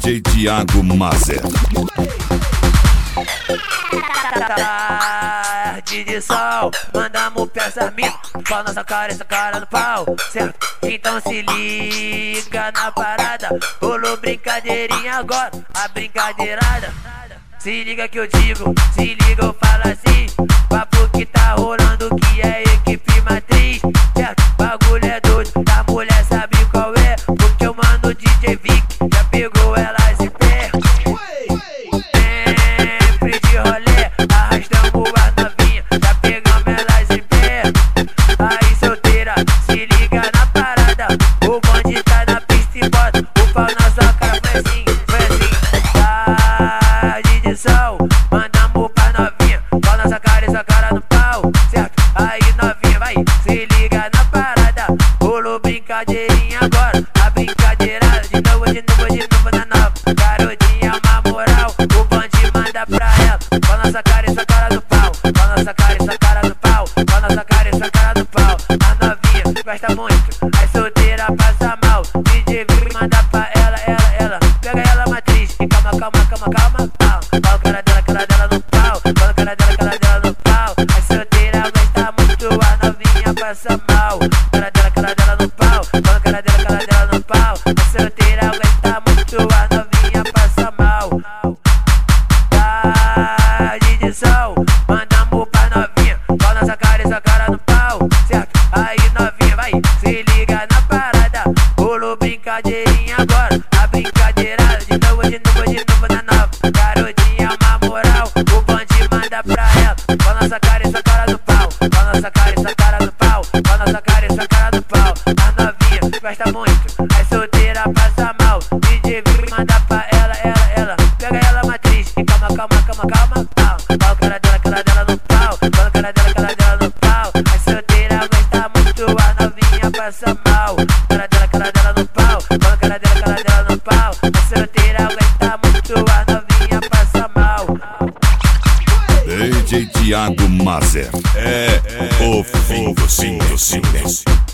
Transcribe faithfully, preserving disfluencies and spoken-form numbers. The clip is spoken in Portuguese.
D J Thiago Mazer. Tarde de sol, mandamos pensamento pra nossa cara, essa cara no pau, certo? Então se liga na parada, rolou brincadeirinha agora, a brincadeirada. Se liga que eu digo, se liga eu falo assim, papo que tá rolando que é equipe matriz, certo? Bagulho é doido, a mulher sabe qual é, porque o mano D J Vic já pegou elas em pé. Sempre de rolê, arrastamos as novinhas, já pegamos elas em pé. Aí solteira, se liga na parada, o bonde tá na pista e bota o pau na sua cara, foi assim, foi assim. Tarde de sol, mandamos pra novinha, pau nessa cara, essa cara no pau, certo? Aí novinha, vai, se liga na parada, rolou brincadeirinha agora, a brincadeira de novo, de novo, de novo na nova. Garotinha, uma moral, o bonde manda pra ela, pau nessa cara, essa cara no pau, pau nessa cara, essa cara no pau, pau nessa cara, essa cara no pau. A novinha gosta muito, a solteira passa mal, D J Vic manda pra ela, ela, ela, pega ela matriz, e calma, calma, calma, calma, pau, pau, cara dela, cara dela no pau, pau, cara dela, cara dela no pau. A solteira gosta muito, a novinha passa mal, cara dela, cara dela no pau, pau, cara dela, cara dela no pau. A solteira gosta muito, a novinha passa mal. Tarde de sol, mandamos pra novinha, pau nessa cara, essa cara no pau, certo? Aí novinha, vai, se liga na parada, rolou brincadeirinha agora, a brincadeira de novo, de novo, de novo na nova. Garotinha, uma moral, o bonde manda pra ela, pau nessa cara, essa cara no pau, pau nessa cara, essa cara no pau, pau nessa cara, essa cara no pau. A novinha gosta muito, a solteira passa mal, D J Vic manda pra ela, ela, ela, pega ela matriz, e calma, calma, calma, calma, pau, pau, cara dela, cara dela no pau, pau, cara dela, cara dela no pau. A solteira gosta muito, a novinha passa mal, cara dela, cara dela no pau, pau, cara dela, cara dela no pau. A solteira gosta muito, a novinha passa mal. D J Thiago Mazer é, é o fim do silêncio.